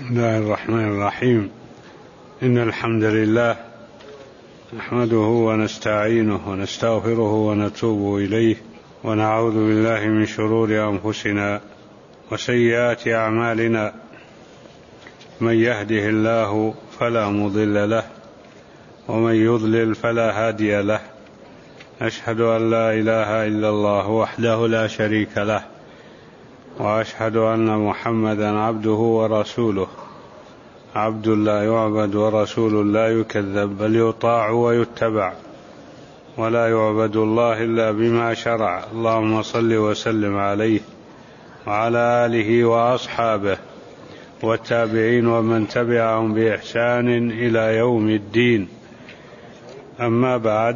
بسم الله الرحمن الرحيم. إن الحمد لله نحمده ونستعينه ونستغفره ونتوب إليه، ونعوذ بالله من شرور أنفسنا وسيئات أعمالنا. من يهده الله فلا مضل له، ومن يضلل فلا هادي له. أشهد أن لا إله إلا الله وحده لا شريك له، وأشهد أن محمدا عبده ورسوله، عبد لا يعبد ورسول لا يكذب، بل يطاع ويتبع، ولا يعبد الله إلا بما شرع. اللهم صل وسلم عليه وعلى آله وأصحابه والتابعين ومن تبعهم بإحسان إلى يوم الدين. أما بعد،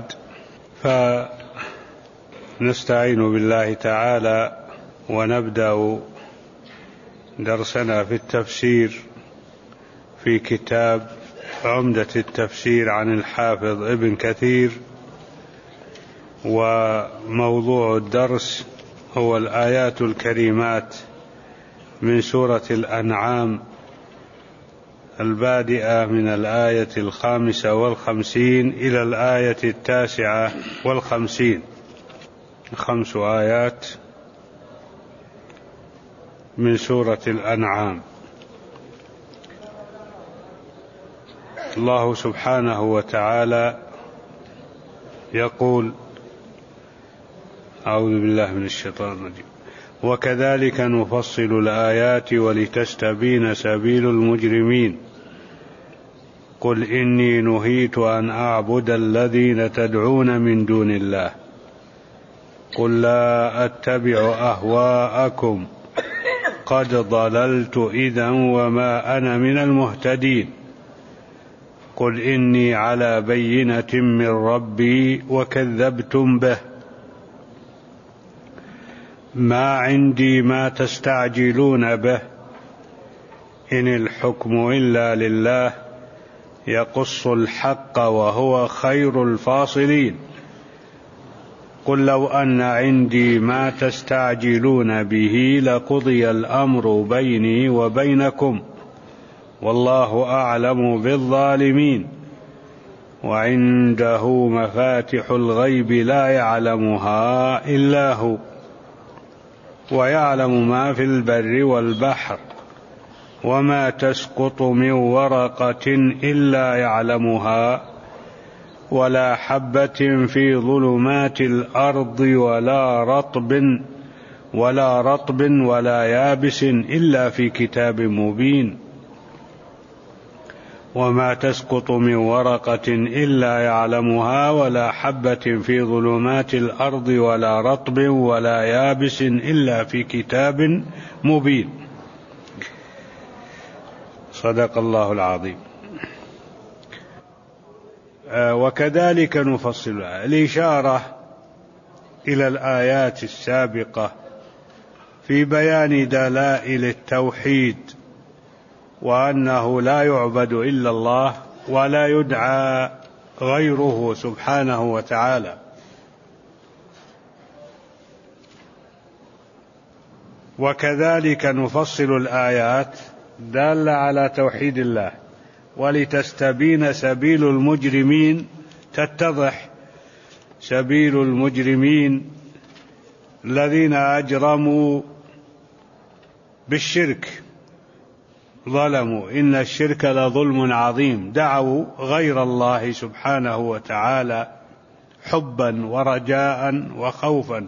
فنستعين بالله تعالى ونبدأ درسنا في التفسير في كتاب عمدة التفسير عن الحافظ ابن كثير، وموضوع الدرس هو الآيات الكريمات من سورة الأنعام البادئة من الآية 55 إلى الآية 59، 5 آيات من سورة الأنعام. الله سبحانه وتعالى يقول: أعوذ بالله من الشيطان الرجيم: وكذلك نفصل الآيات ولتستبين سبيل المجرمين. قل إني نهيت أن أعبد الذين تدعون من دون الله، قل لا أتبع أهواءكم قد ضللت إذا وما أنا من المهتدين. قل إني على بينة من ربي وكذبتم به، ما عندي ما تستعجلون به، إن الحكم إلا لله يقص الحق وهو خير الفاصلين. قل لو أن عندي ما تستعجلون به لقضي الأمر بيني وبينكم، والله أعلم بالظالمين. وعنده مفاتح الغيب لا يعلمها إلا هو، ويعلم ما في البر والبحر، وما تسقط من ورقة إلا يعلمها، ولا حبة في ظلمات الأرض ولا رطب ولا يابس إلا في كتاب مبين. وما تسقط من ورقة إلا يعلمها، ولا حبة في ظلمات الأرض ولا رطب ولا يابس إلا في كتاب مبين. صدق الله العظيم. وكذلك نفصل الإشارة إلى الآيات السابقة في بيان دلائل التوحيد، وأنه لا يعبد إلا الله ولا يدعى غيره سبحانه وتعالى. وكذلك نفصل الآيات دالة على توحيد الله، ولتستبين سبيل المجرمين، تتضح سبيل المجرمين الذين أجرموا بالشرك، ظلموا، إن الشرك لظلم عظيم، دعوا غير الله سبحانه وتعالى حبا ورجاء وخوفا،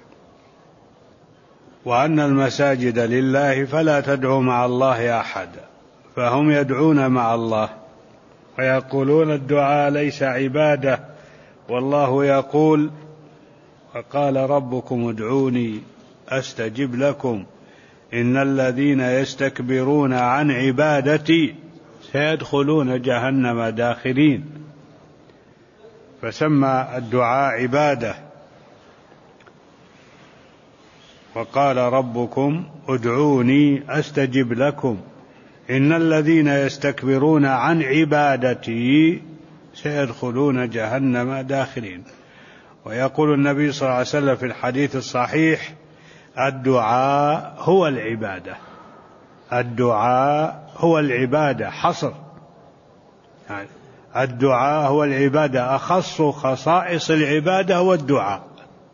وأن المساجد لله فلا تدعوا مع الله أحدا، فهم يدعون مع الله ويقولون الدعاء ليس عبادة، والله يقول: وقال ربكم ادعوني أستجب لكم إن الذين يستكبرون عن عبادتي سيدخلون جهنم داخرين. فسمى الدعاء عبادة. وقال ربكم ادعوني أستجب لكم إن الذين يستكبرون عن عبادتي سيدخلون جهنم داخرين. ويقول النبي صلى الله عليه وسلم في الحديث الصحيح: الدعاء هو العبادة. الدعاء هو العبادة حصر، يعني الدعاء هو العبادة، أخص خصائص العبادة هو الدعاء،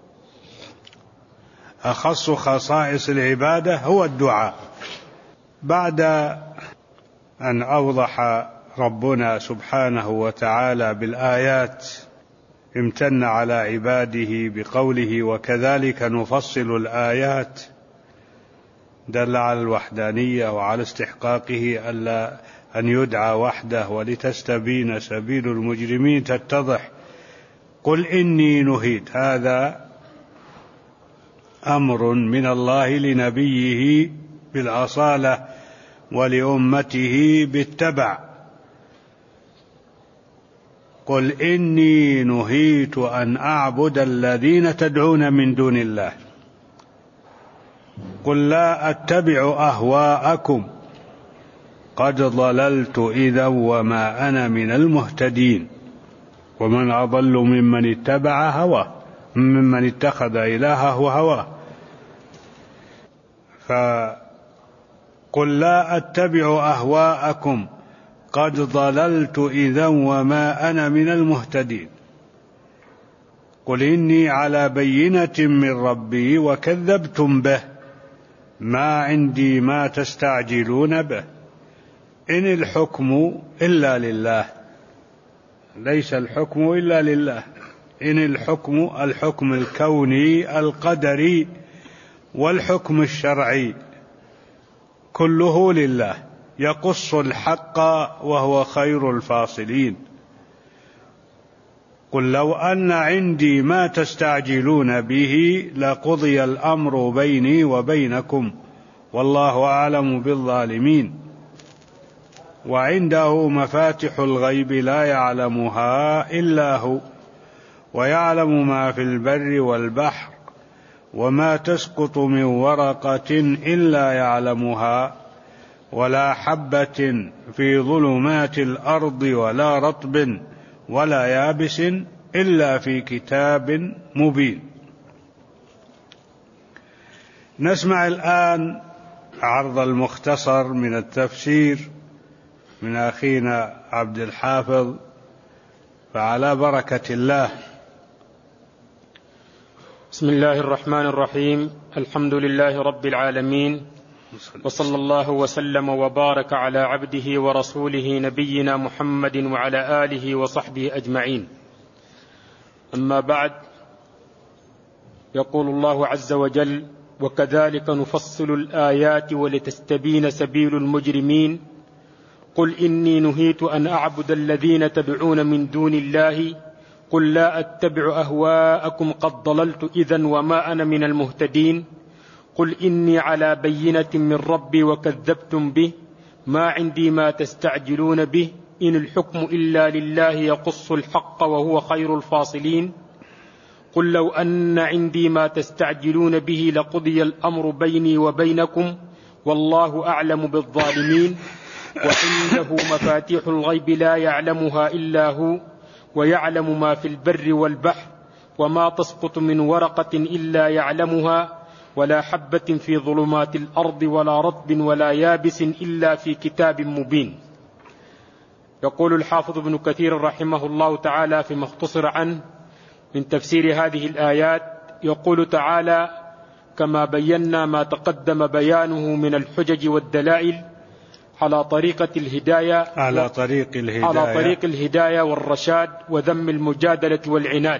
أخص خصائص العبادة هو الدعاء. بعد أن أوضح ربنا سبحانه وتعالى بالآيات امتن على عباده بقوله وكذلك نفصل الآيات، دل على الوحدانية وعلى استحقاقه ألا أن يدعى وحده، ولتستبين سبيل المجرمين تتضح. قل إني نهيت، هذا أمر من الله لنبيه بالأصالة ولأمته بالتبع. قل إني نهيت أن أعبد الذين تدعون من دون الله، قل لا أتبع أهواءكم قد ضللت إذا وما أنا من المهتدين، ومن أضل ممن اتبع هواه ممن اتخذ إلهه هواه. فقل لا أتبع أهواءكم قد ضللت إذا وما أنا من المهتدين، قل إني على بينة من ربي وكذبتم به ما عندي ما تستعجلون به، إن الحكم إلا لله، ليس الحكم إلا لله، إن الحكم الكوني القدري والحكم الشرعي كله لله، يقص الحق وهو خير الفاصلين. قل لو أن عندي ما تستعجلون به لقضي الأمر بيني وبينكم والله أعلم بالظالمين، وعنده مفاتح الغيب لا يعلمها إلا هو، ويعلم ما في البر والبحر، وما تسقط من ورقة إلا يعلمها، ولا حبة في ظلمات الأرض ولا رطب ولا يابس إلا في كتاب مبين. نسمع الآن عرض المختصر من التفسير من أخينا عبد الحافظ، فعلى بركة الله. بسم الله الرحمن الرحيم، الحمد لله رب العالمين، وصلى الله وسلم وبارك على عبده ورسوله نبينا محمد وعلى آله وصحبه أجمعين. أما بعد، يقول الله عز وجل: وكذلك نفصل الآيات ولتستبين سبيل المجرمين، قل إني نهيت أن أعبد الذين تدعون من دون الله، قل لا أتبع أهواءكم قد ضللت إذا وما أنا من المهتدين، قل إني على بينة من ربي وكذبتم به ما عندي ما تستعجلون به، إن الحكم إلا لله يقص الحق وهو خير الفاصلين، قل لو أن عندي ما تستعجلون به لقضي الأمر بيني وبينكم والله أعلم بالظالمين، وعنده مفاتيح الغيب لا يعلمها إلا هو، ويعلم ما في البر والبحر، وما تسقط من ورقة إلا يعلمها، ولا حبة في ظلمات الأرض ولا رطب ولا يابس إلا في كتاب مبين. يقول الحافظ ابن كثير رحمه الله تعالى فيما اختصر عنه من تفسير هذه الآيات، يقول تعالى: كما بينا ما تقدم بيانه من الحجج والدلائل على طريق الهداية والرشاد وذم المجادلة والعناد،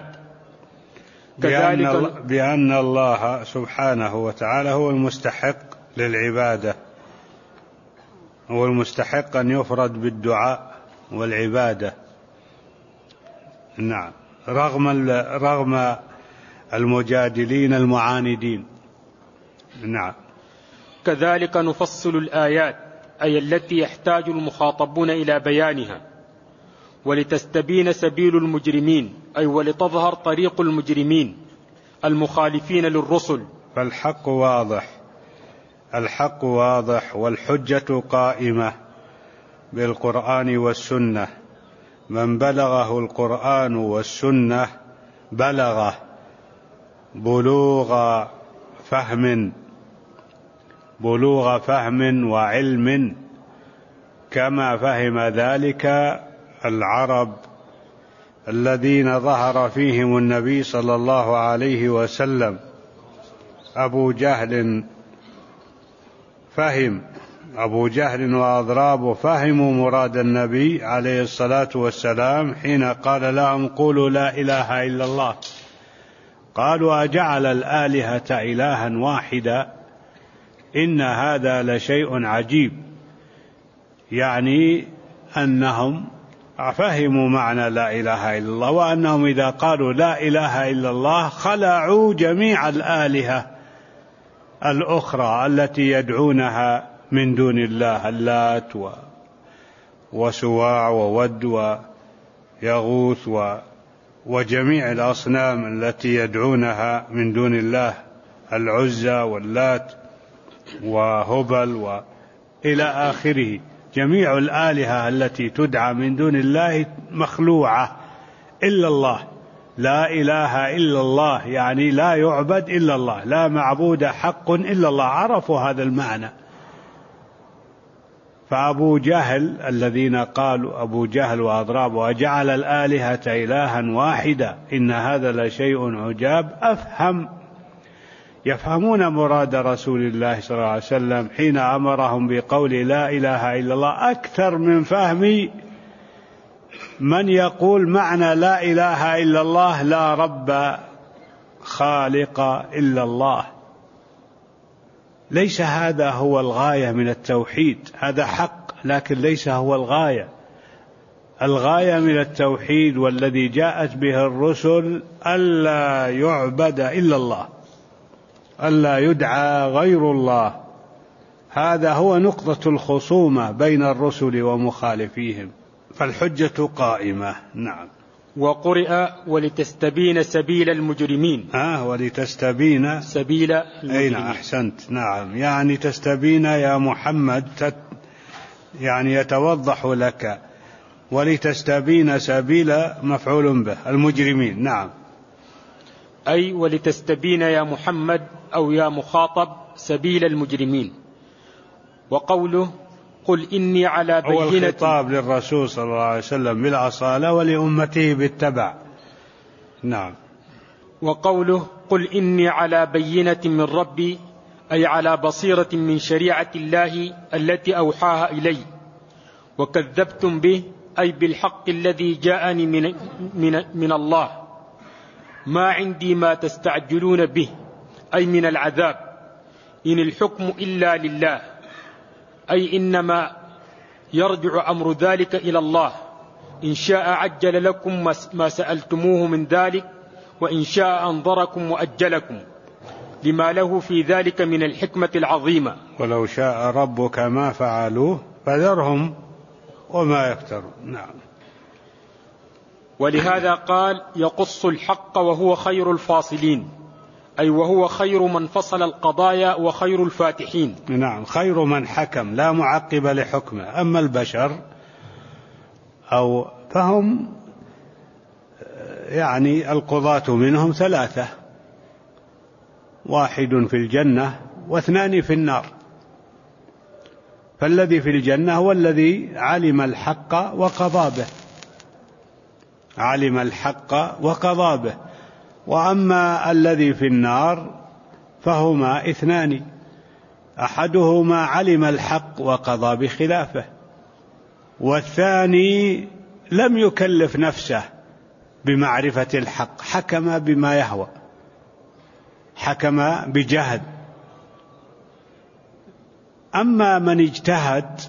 بأن الله سبحانه وتعالى هو المستحق للعبادة، هو المستحق أن يفرد بالدعاء والعبادة، نعم، رغم المجادلين المعاندين، نعم. كذلك نفصل الآيات، أي التي يحتاج المخاطبون إلى بيانها، ولتستبين سبيل المجرمين، أي ولتظهر طريق المجرمين المخالفين للرسل. فالحق واضح، الحق واضح، والحجة قائمة بالقرآن والسنة، من بلغه القرآن والسنة بلغه بلوغ فهم بلوغ فهم وعلم كما فهم ذلك العرب الذين ظهر فيهم النبي صلى الله عليه وسلم. أبو جهل وأضرابه فهموا مراد النبي عليه الصلاة والسلام حين قال لهم قولوا لا إله إلا الله، قالوا أجعل الآلهة إلها واحدا إن هذا لشيء عجيب، يعني أنهم فهموا معنى لا إله إلا الله، وأنهم إذا قالوا لا إله إلا الله خلعوا جميع الآلهة الأخرى التي يدعونها من دون الله، اللات وسواع وود ويغوث وجميع الأصنام التي يدعونها من دون الله، العزى واللات وهبل إلى آخره. جميع الآلهة التي تدعى من دون الله مخلوعة إلا الله، لا إله إلا الله، يعني لا يعبد إلا الله، لا معبود حق إلا الله. عرفوا هذا المعنى. فأبو جهل الذين قالوا أبو جهل وأضرابه وجعل الآلهة إلها واحدا إن هذا لشيء عجاب، يفهمون مراد رسول الله صلى الله عليه وسلم حين أمرهم بقول لا إله إلا الله أكثر من فهم من يقول معنى لا إله إلا الله لا رب خالق إلا الله. ليس هذا هو الغاية من التوحيد، هذا حق لكن ليس هو الغاية. الغاية من التوحيد والذي جاءت به الرسل ألا يعبد إلا الله، ألا يدعى غير الله. هذا هو نقطة الخصومة بين الرسل ومخالفيهم، فالحجة قائمة. نعم. وقرئ ولتستبين سبيل المجرمين. ولتستبين سبيل المجرمين. أين أحسنت. نعم، يعني تستبين يا محمد، يعني يتوضح لك. ولتستبين سبيل مفعول به المجرمين. نعم. أي ولتستبين يا محمد أو يا مخاطب سبيل المجرمين. وقوله قل إني على بينة، هو الخطاب للرسول صلى الله عليه وسلم بالأصالة ولأمته بالتبع. نعم. وقوله قل إني على بينة من ربي، أي على بصيرة من شريعة الله التي أوحاها إلي، وكذبتم به أي بالحق الذي جاءني من الله، ما عندي ما تستعجلون به أي من العذاب، إن الحكم إلا لله، أي إنما يرجع أمر ذلك إلى الله، إن شاء عجل لكم ما سألتموه من ذلك، وإن شاء أنظركم وأجلكم لما له في ذلك من الحكمة العظيمة. ولو شاء ربك ما فعلوه فذرهم وما يفترون. نعم. ولهذا قال يقص الحق وهو خير الفاصلين، أي وهو خير من فصل القضايا وخير الفاتحين. نعم، خير من حكم لا معقب لحكمه. أما البشر فهم يعني القضاة منهم ثلاثة، واحد في الجنة واثنان في النار. فالذي في الجنة هو الذي علم الحق وقضى به، علم الحق وقضى به. وأما الذي في النار فهما اثنان، أحدهما علم الحق وقضى بخلافه، والثاني لم يكلف نفسه بمعرفة الحق، حكم بما يهوى، حكم بجهل. أما من اجتهد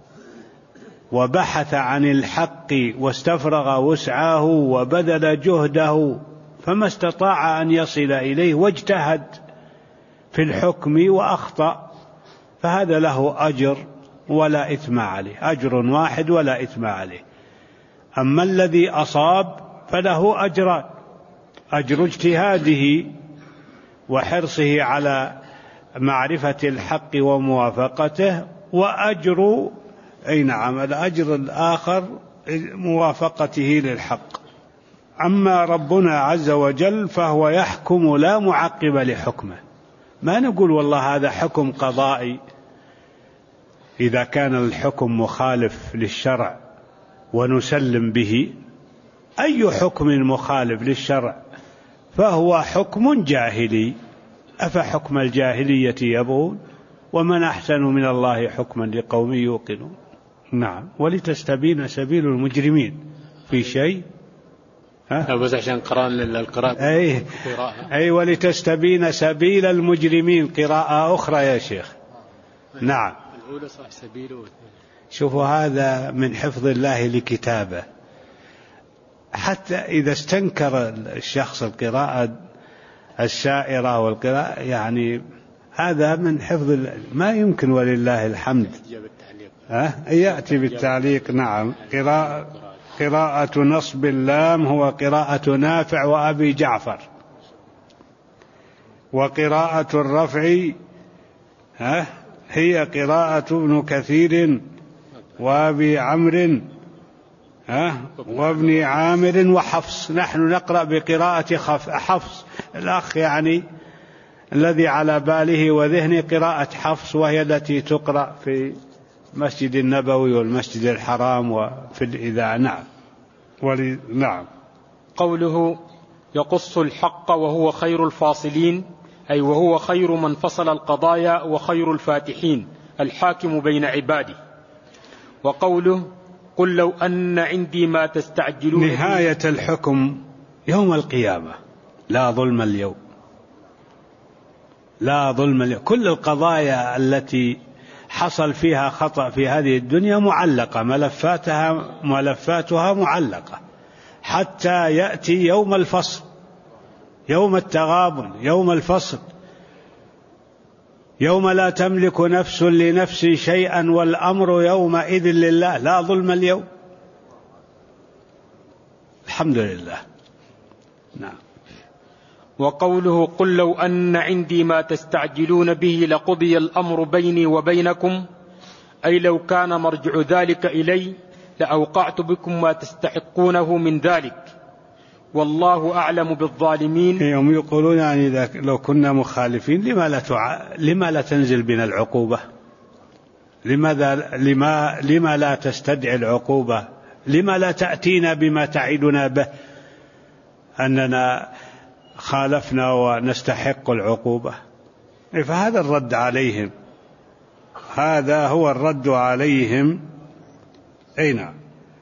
وبحث عن الحق واستفرغ وسعه وبذل جهده فما استطاع أن يصل إليه واجتهد في الحكم وأخطأ، فهذا له أجر ولا إثم عليه، أجر واحد ولا إثم عليه. أما الذي أصاب فله أجران، أجر اجتهاده وحرصه على معرفة الحق وموافقته، وأجر الأجر الآخر موافقته للحق. أما ربنا عز وجل فهو يحكم لا معقب لحكمه، ما نقول والله هذا حكم قضائي إذا كان الحكم مخالف للشرع ونسلم به. أي حكم مخالف للشرع فهو حكم جاهلي، أفحكم الجاهلية يبغون ومن أحسن من الله حكما لقوم يوقنون. نعم. ولتستبين سبيل المجرمين في شيء بس عشان قرأنا القراءة. أي ولتستبين سبيل المجرمين قراءة أخرى يا شيخ. نعم. الأولى صح سبيله. شوفوا هذا من حفظ الله لكتابه. حتى إذا استنكر الشخص القراءة السائرة والقراءة يعني هذا من حفظ ما يمكن ولله الحمد. يأتي بالتعليق. نعم. قراءة نصب اللام هو قراءة نافع وأبي جعفر، وقراءة الرفع هي قراءة ابن كثير وأبي عمرو وابن عامر وحفص. نحن نقرأ بقراءة حفص. الأخ يعني الذي على باله وذهنه قراءة حفص، وهي التي تقرأ في مسجد النبوي والمسجد الحرام وفي الإذاعة. نعم. نعم. قوله يقص الحق وهو خير الفاصلين، أي وهو خير من فصل القضايا وخير الفاتحين الحاكم بين عباده. وقوله قل لو أن عندي ما تستعجلون، نهاية الحكم يوم القيامة، لا ظلم اليوم، لا ظلم اليوم. كل القضايا التي حصل فيها خطأ في هذه الدنيا معلقة، ملفاتها معلقة حتى يأتي يوم الفصل، يوم التغابن، يوم الفصل، يوم لا تملك نفس لنفس شيئا والأمر يومئذ لله، لا ظلم اليوم. الحمد لله. نعم. وقوله قل لو أن عندي ما تستعجلون به لقضي الأمر بيني وبينكم، أي لو كان مرجع ذلك إلي لأوقعت بكم ما تستحقونه من ذلك، والله أعلم بالظالمين. يوم يقولون يعني لو كنا مخالفين لما لا تنزل بنا العقوبة؟ لما لا تستدعي العقوبة؟ لما لا تأتينا بما تعدنا به أننا خالفنا ونستحق العقوبة؟ فهذا الرد عليهم، هذا هو الرد عليهم. أي نعم.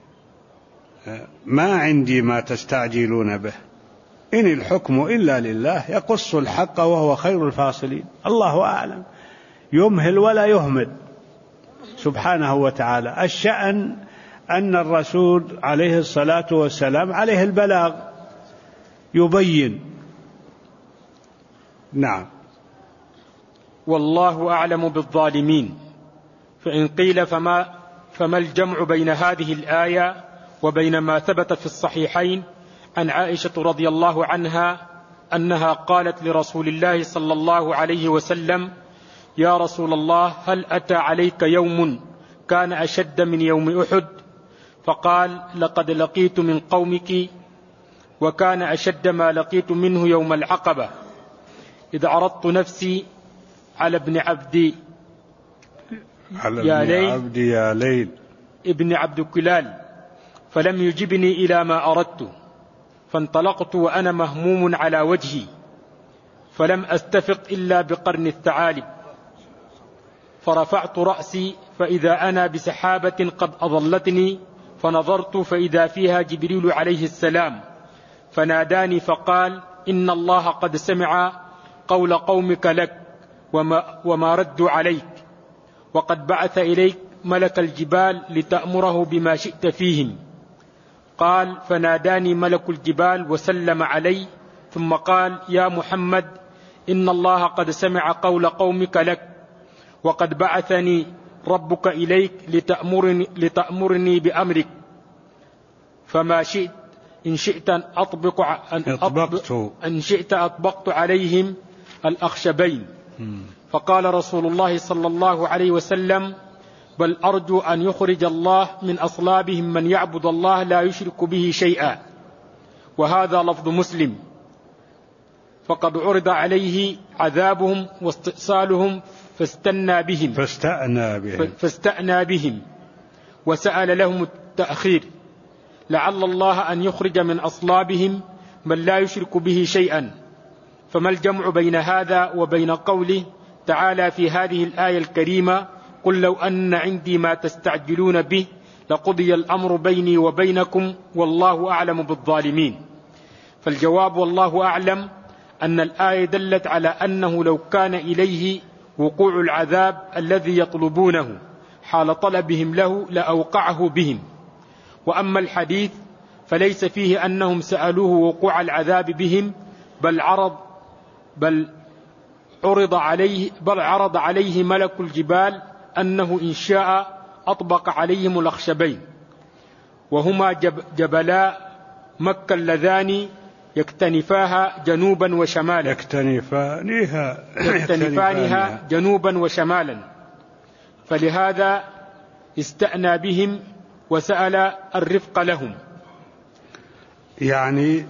ما عندي ما تستعجلون به، إن الحكم إلا لله يقص الحق وهو خير الفاصلين. الله أعلم، يمهل ولا يهمل سبحانه وتعالى. الشأن أن الرسول عليه الصلاة والسلام عليه البلاغ، يبين. نعم. والله أعلم بالظالمين. فإن قيل فما الجمع بين هذه الآية وبين ما ثبت في الصحيحين عن عائشة رضي الله عنها أنها قالت لرسول الله صلى الله عليه وسلم: يا رسول الله، هل أتى عليك يوم كان أشد من يوم أحد؟ فقال: لقد لقيت من قومك، وكان أشد ما لقيت منه يوم العقبة، إذ عرضت نفسي على ابن عبد يا ليل ابن عبد كلال، فلم يجبني إلى ما أردت، فانطلقت وأنا مهموم على وجهي، فلم أستفق إلا بقرن الثعالب، فرفعت رأسي فإذا أنا بسحابة قد أظلتني، فنظرت فإذا فيها جبريل عليه السلام، فناداني فقال: إن الله قد سمع قول قومك لك وما ردوا عليك، وقد بعث إليك ملك الجبال لتأمره بما شئت فيهم. قال: فناداني ملك الجبال وسلم علي، ثم قال: يا محمد، إن الله قد سمع قول قومك لك، وقد بعثني ربك إليك لتأمرني بأمرك، فما شئت، إن شئت أطبقت عليهم الأخشبين. فقال رسول الله صلى الله عليه وسلم: بل أرجو أن يخرج الله من أصلابهم من يعبد الله لا يشرك به شيئا. وهذا لفظ مسلم. فقد عرض عليه عذابهم واستئصالهم فاستأنى بهم وسأل لهم التأخير لعل الله أن يخرج من أصلابهم من لا يشرك به شيئا. فما الجمع بين هذا وبين قوله تعالى في هذه الآية الكريمة قل لو أن عندي ما تستعجلون به لقضي الأمر بيني وبينكم والله أعلم بالظالمين؟ فالجواب والله أعلم أن الآية دلت على أنه لو كان إليه وقوع العذاب الذي يطلبونه حال طلبهم له لأوقعه بهم. وأما الحديث فليس فيه أنهم سألوه وقوع العذاب بهم بل عرض عليه ملك الجبال أنه إن شاء أطبق عليهم الأخشبين وهما جبلا مكة اللذان يكتنفانها جنوبا وشمالا فلهذا استأنى بهم وسأل الرفق لهم. يعني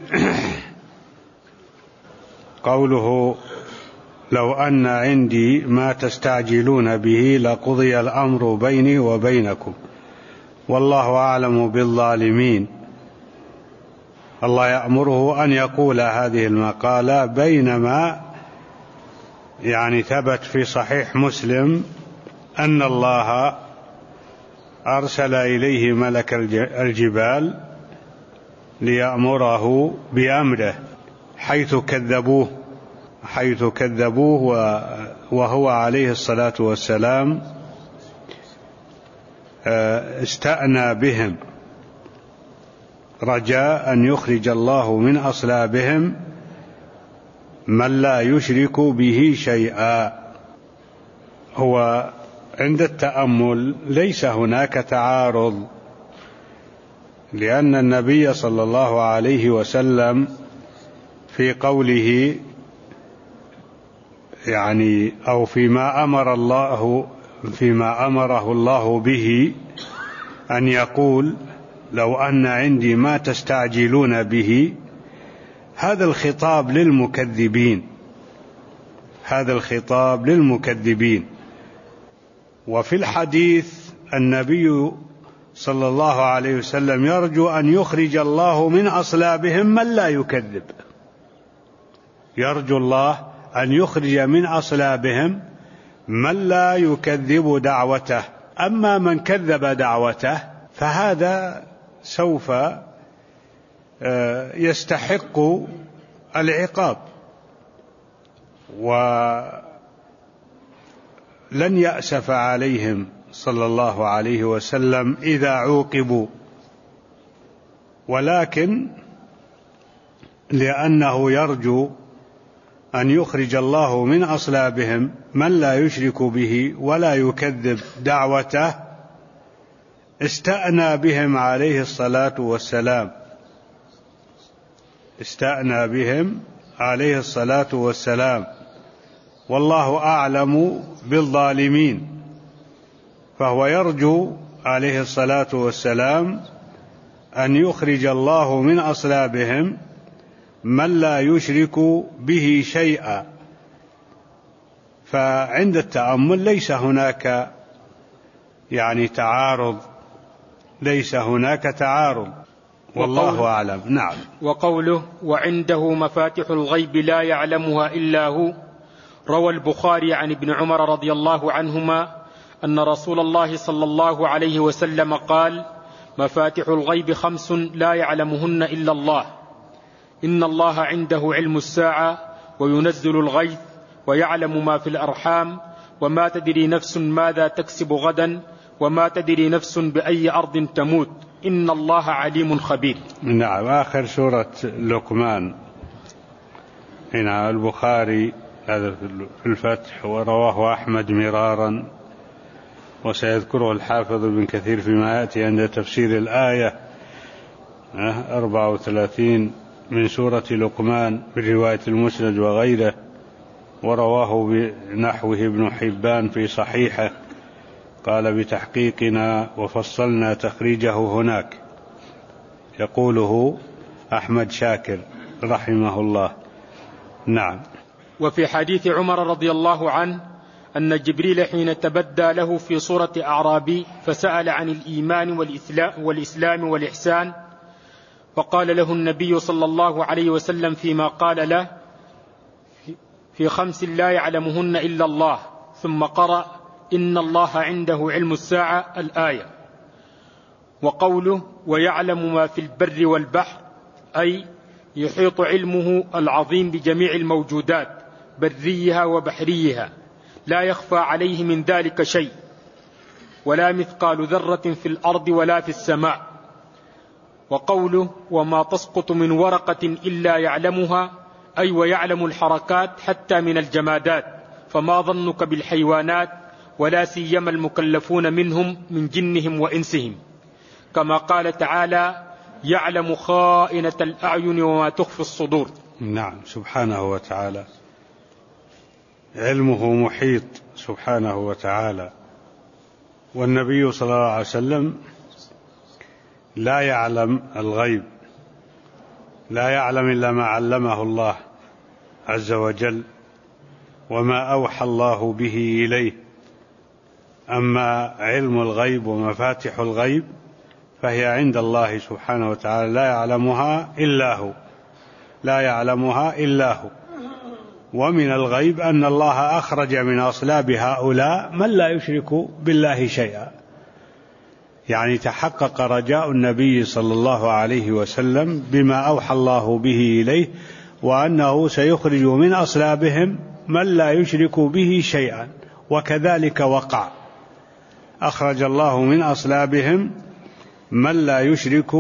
قوله لو أن عندي ما تستعجلون به لقضي الأمر بيني وبينكم والله أعلم بالظالمين، الله يأمره أن يقول هذه المقالة بينما يعني ثبت في صحيح مسلم أن الله أرسل إليه ملك الجبال ليأمره بأمره حيث كذبوه وهو عليه الصلاة والسلام استأنى بهم رجاء أن يخرج الله من أصلابهم من لا يشرك به شيئا. هو عند التأمل ليس هناك تعارض، لأن النبي صلى الله عليه وسلم في قوله يعني أو فيما أمره الله به أن يقول لو أن عندي ما تستعجلون به، هذا الخطاب للمكذبين. وفي الحديث النبي صلى الله عليه وسلم يرجو أن يخرج الله من أصلابهم من لا يكذب، يرجو الله أن يخرج من أصلابهم من لا يكذب دعوته. أما من كذب دعوته فهذا سوف يستحق العقاب، ولن يأسف عليهم صلى الله عليه وسلم إذا عوقبوا، ولكن لأنه يرجو أن يخرج الله من أصلابهم من لا يشرك به ولا يكذب دعوته استأنى بهم عليه الصلاة والسلام والله أعلم بالظالمين. فهو يرجو عليه الصلاة والسلام أن يخرج الله من أصلابهم من لا يشرك به شيئا. فعند التأمل ليس هناك تعارض والله أعلم. نعم. وقوله وعنده مفاتح الغيب لا يعلمها إلا هو، روى البخاري عن ابن عمر رضي الله عنهما أن رسول الله صلى الله عليه وسلم قال مفاتح الغيب 5 لا يعلمهن إلا الله، إن الله عنده علم الساعة وينزل الغيث ويعلم ما في الأرحام وما تدري نفس ماذا تكسب غدا وما تدري نفس بأي أرض تموت إن الله عليم خبير. نعم. آخر سورة لقمان هنا البخاري هذا في الفتح، ورواه أحمد مرارا، وسيذكره الحافظ ابن كثير فيما يأتي عند تفسير الآية 34 من سورة لقمان برواية المسند وغيره، ورواه بنحوه ابن حبان في صحيحه قال بتحقيقنا وفصلنا تخريجه هناك. يقوله أحمد شاكر رحمه الله. نعم. وفي حديث عمر رضي الله عنه أن جبريل حين تبدى له في صورة أعرابي فسأل عن الإيمان والإسلام والإحسان، فقال له النبي صلى الله عليه وسلم فيما قال له: في 5 لا يعلمهن إلا الله، ثم قرأ: إن الله عنده علم الساعة الآية. وقوله: ويعلم ما في البر والبحر، أي يحيط علمه العظيم بجميع الموجودات بريها وبحريها، لا يخفى عليه من ذلك شيء، ولا مثقال ذرة في الأرض ولا في السماء. وقوله: وما تسقط من ورقة إلا يعلمها، أي ويعلم الحركات حتى من الجمادات، فما ظنك بالحيوانات، ولا سيما المكلفون منهم من جنهم وإنسهم، كما قال تعالى: يعلم خائنة الأعين وما تخفي الصدور. نعم، سبحانه وتعالى علمه محيط سبحانه وتعالى. والنبي صلى الله عليه وسلم لا يعلم الغيب، لا يعلم إلا ما علمه الله عز وجل وما أوحى الله به إليه. أما علم الغيب ومفاتح الغيب فهي عند الله سبحانه وتعالى، لا يعلمها إلا هو. ومن الغيب أن الله أخرج من أصلاب هؤلاء من لا يشرك بالله شيئا، يعني تحقق رجاء النبي صلى الله عليه وسلم بما أوحى الله به إليه، وأنه سيخرج من أصلابهم من لا يشرك به شيئا. وكذلك وقع، أخرج الله من أصلابهم من لا يشرك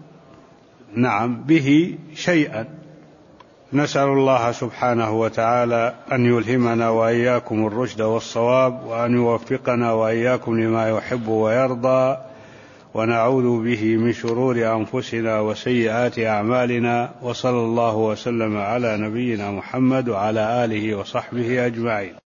به شيئا. نسأل الله سبحانه وتعالى أن يلهمنا وإياكم الرشد والصواب، وأن يوفقنا وإياكم لما يحب ويرضى، ونعوذ به من شرور أنفسنا وسيئات أعمالنا. وصلى الله وسلم على نبينا محمد وعلى آله وصحبه أجمعين.